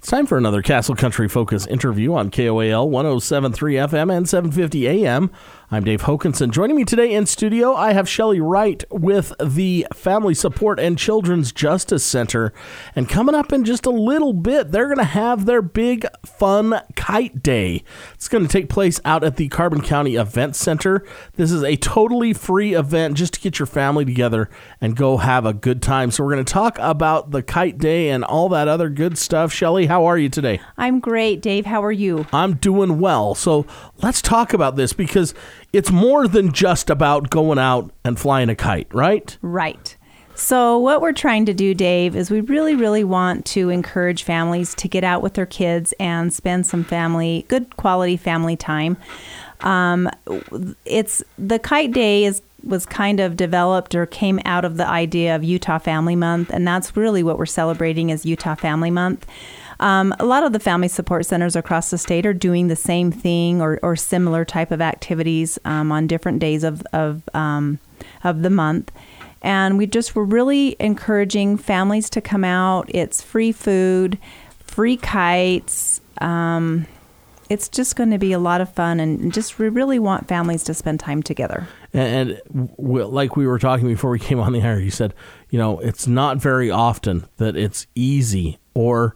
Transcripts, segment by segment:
It's time for another Castle Country Focus interview on KOAL 107.3 FM and 750 AM. I'm Dave Hokanson. Joining me today in studio, I have Shelley Wright with the Family Support and Children's Justice Center. And coming up in just a little bit, they're going to have their big fun kite day. It's going to take place out at the Carbon County Event Center. This is a totally free event just to get your family together and go have a good time. So we're going to talk about the kite day and all that other good stuff. Shelley, how are you today? I'm great, Dave. How are you? I'm doing well. So let's talk about this because it's more than just about going out and flying a kite, right? Right. So what we're trying to do, Dave, is we really want to encourage families to get out with their kids and spend some good quality family time. The kite day was kind of developed or came out of the idea of Utah Family Month, and that's really what we're celebrating is Utah Family Month. A lot of the family support centers across the state are doing the same thing or similar type of activities on different days of the month. And we're really encouraging families to come out. It's free food, free kites. It's just going to be a lot of fun, and we really want families to spend time together. And like we were talking before we came on the air, you said, it's not very often that it's easy or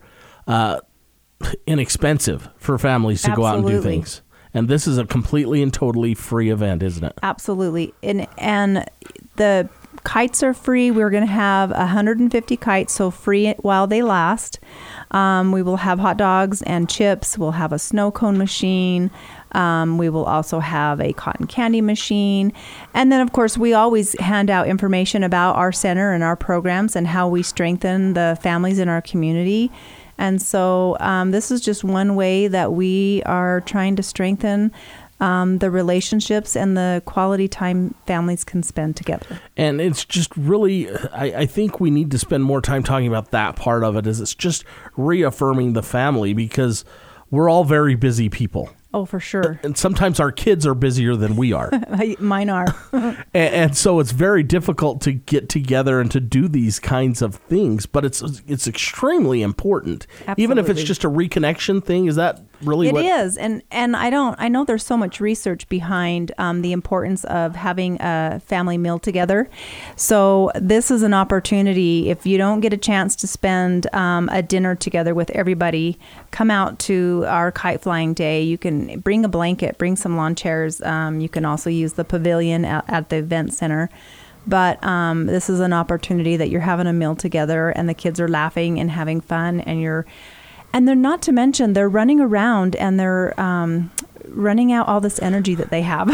inexpensive for families to go out and do things. And this is a completely and totally free event, isn't it? Absolutely. And the kites are free. We're going to have 150 kites, so free while they last. We will have hot dogs and chips. We'll have a snow cone machine. We will also have a cotton candy machine. And then, of course, we always hand out information about our center and our programs and how we strengthen the families in our community. And so this is just one way that we are trying to strengthen the relationships and the quality time families can spend together. And it's just really, I think we need to spend more time talking about that part of it, is it's just reaffirming the family because we're all very busy people. Oh, for sure. And sometimes our kids are busier than we are. Mine are. and so it's very difficult to get together and to do these kinds of things, but it's extremely important. Absolutely. Even if it's just a reconnection thing, is that really It is. And I know there's so much research behind the importance of having a family meal together. So this is an opportunity. If you don't get a chance to spend a dinner together with everybody, come out to our kite flying day. You can bring a blanket, bring some lawn chairs. You can also use the pavilion at the event center. But this is an opportunity that you're having a meal together and the kids are laughing and having fun, and they're not to mention they're running around and they're running out all this energy that they have.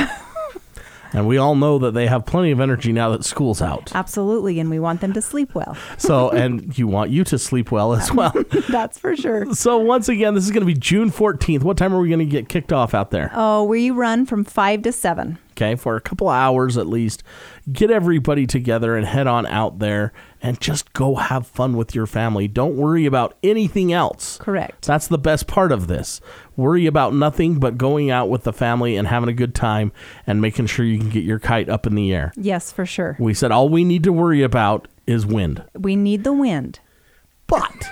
And we all know that they have plenty of energy now that school's out. Absolutely, and we want them to sleep well. And you want you to sleep well as well. That's for sure. So once again, this is going to be June 14th. What time are we going to get kicked off out there? Oh, we run from 5 to 7. Okay, for a couple of hours at least. Get everybody together and head on out there and just go have fun with your family. Don't worry about anything else. Correct. That's the best part of this. Worry about nothing but going out with the family and having a good time and making sure you can get your kite up in the air. Yes, for sure. We said all we need to worry about is wind. We need the wind. But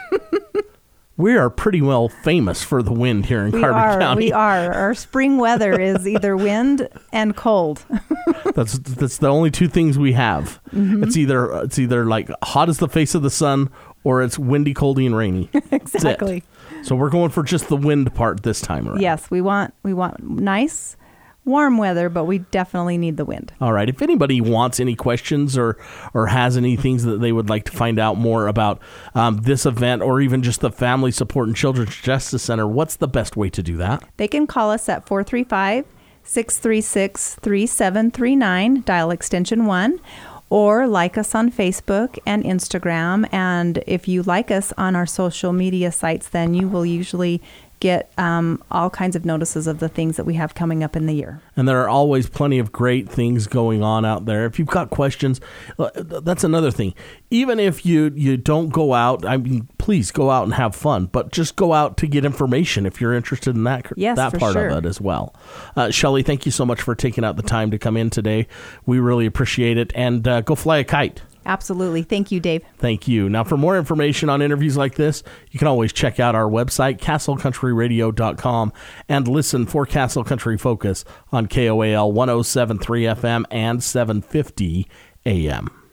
we are pretty well famous for the wind here in Carbon County. We are. Our spring weather is either wind and cold. That's the only two things we have. Mm-hmm. It's either like hot as the face of the sun or it's windy, coldy, and rainy. Exactly. So we're going for just the wind part this time around. Yes, we want nice, warm weather, but we definitely need the wind. All right. If anybody wants any questions or has any things that they would like to find out more about this event or even just the Family Support and Children's Justice Center, what's the best way to do that? They can call us at 435-636-3739, dial extension 1, or like us on Facebook and Instagram. And if you like us on our social media sites, then you will usually get all kinds of notices of the things that we have coming up in the year. And there are always plenty of great things going on out there. If you've got questions, that's another thing. Even if you don't go out, I mean, please go out and have fun, but just go out to get information if you're interested in that, yes, that part sure. of it as well. Shelley, thank you so much for taking out the time to come in today. We really appreciate it. And go fly a kite. Absolutely. Thank you, Dave. Thank you. Now, for more information on interviews like this, you can always check out our website, castlecountryradio.com, and listen for Castle Country Focus on KOAL 107.3 FM and 750 AM.